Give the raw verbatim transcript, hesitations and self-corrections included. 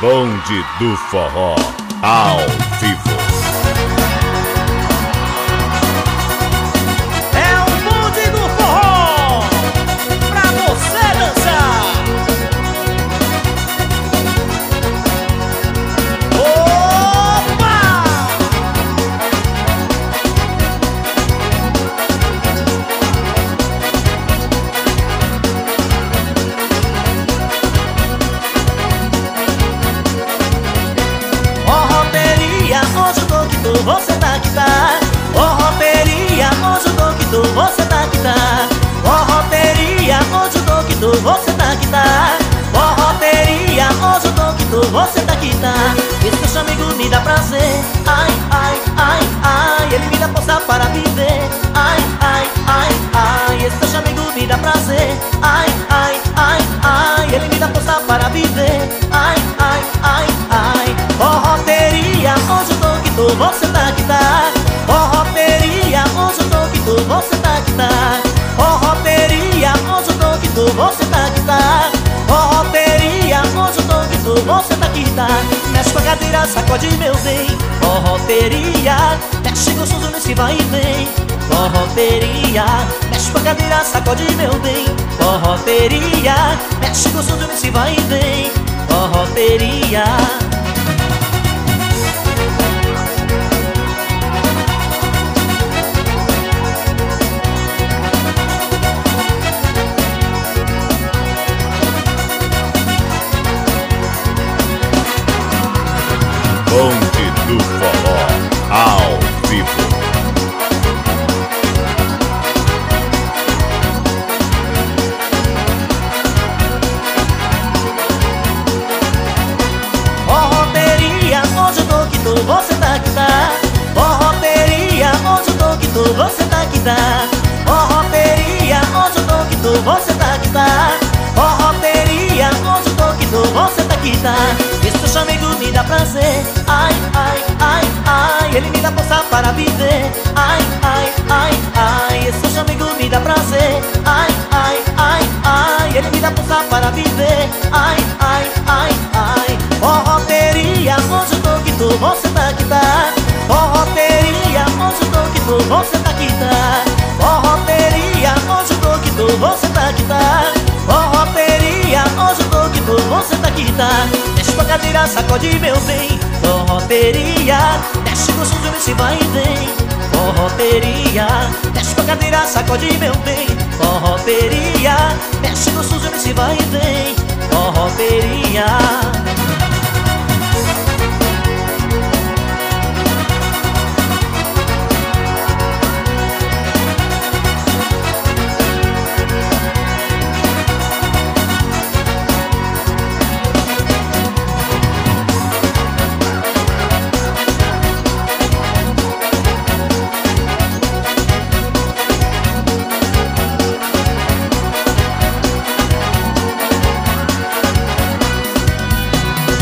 Bonde do Forró, ao vivo. É o bonde do forró, pra você dançar. Opa! Hoje eu tô que tô, você tá que tá. Ó roteria, hoje eu tô que tô, você tá que tá. Ó roteria, hoje eu tô que tô, você tá que tá. Ó roteria, hoje eu tô que tô, você tá que tá. Esse seu amigo me dá prazer. Ai, ai, ai, ai, ele me dá força para viver. Ai, ai, ai, ai, esse seu amigo me dá prazer. Ai, ai, ai, ai, ele me dá força para viver. Ai, ai, ai, ai, ó roteria, hoje eu tô que tô, você tá que tá. Ó roteria, hoje eu tô que tô, você tá que tá. Ó roteria, hoje eu tô que tô, você tá que tá. Ó roteria, hoje eu tô que tô, você tá que tá. Mexe com a cadeira, sacode meu bem. Ó roteria, mexe gostoso nesse vai e vem. Ó roteria, mexe com a cadeira, sacode meu bem. Ó roteria, mexe gostoso nesse vai e vem. Ó roteria. Bonde do Forró, ao vivo. Ó roteria, hoje eu tô que tô, você tá que tá. Ó roteria, hoje eu tô que tô, você tá que tá. Ó roteria, hoje eu tô que tô, você tá que tá. Ó roteria, hoje eu tô que tô, você tá que tá. Esse seu amigo me dá prazer. Ai, ai, ai, ai, ele me dá força para viver. Ai, ai, ai, ai, esse seu amigo me dá prazer. Ai, ai, ai, ai, ele me dá força para viver. Ai, ai, ai, ai, ó roteria, hoje eu tô que tô, você tá que tá. Ó roteria, hoje eu tô que tô, você tá que tá. Ó roteria, hoje eu tô que tô, você tá que tá. Ó roteria, hoje eu tô que tô, você tá que tá. Mexe com a cadeira, sacode meu bem. Ó roteria, mexe gostoso nesse vai e vem. Ó roteria, mexe com a cadeira, sacode meu bem. Ó roteria, mexe gostoso nesse vai e vem. Ó roteria.